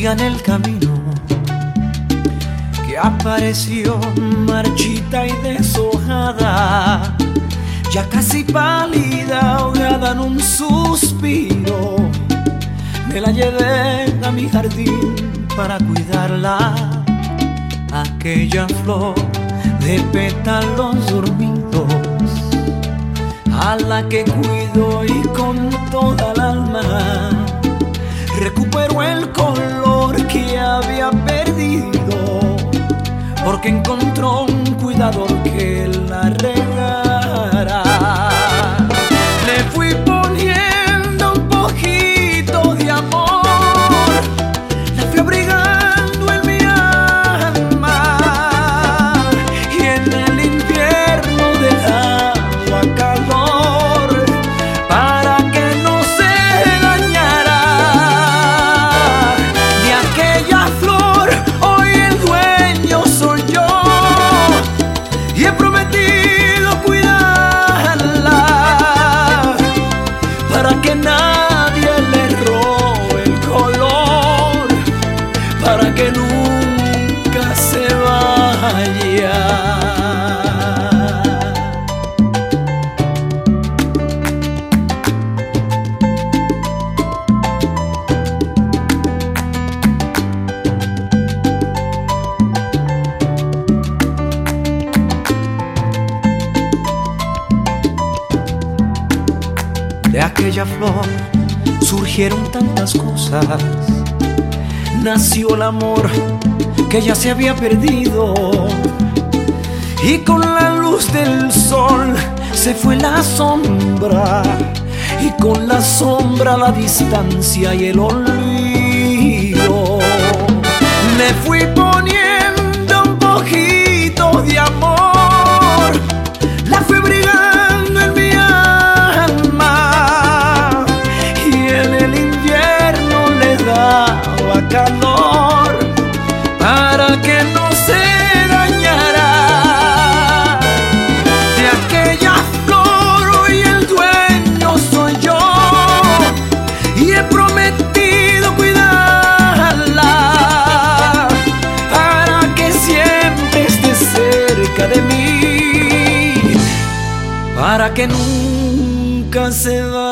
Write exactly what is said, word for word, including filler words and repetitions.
amiga en el camino que apareció marchita y deshojada, ya casi pálida, ahogada en un suspiro. Me la llevé a mi jardín para cuidarla, aquella flor de pétalos dormidos, a la que cuido y con toda el alma recuperó el color que había perdido, porque encontró un cuidador que la regara. Le fui poniendo un poquito de amor, la fui abrigando en mi alma, y en el invierno dejaba calor para que no se dañara. De aquella flor hoy el dueño soy yo, y he prometido cuidarla para que nadie le robe el color, para que nunca se vaya. De aquella flor surgieron tantas cosas, nació el amor que ya se había perdido, y con la luz del sol se fue la sombra, y con la sombra la distancia y el olvido. Le fui poniendo un poquito de amor, la fui brigando en mi alma, y en el invierno le daba calor para que no se dañara. De aquella flor hoy el dueño soy yo, y he prometido cuidarla para que siempre esté cerca de mí, para que nunca se vaya.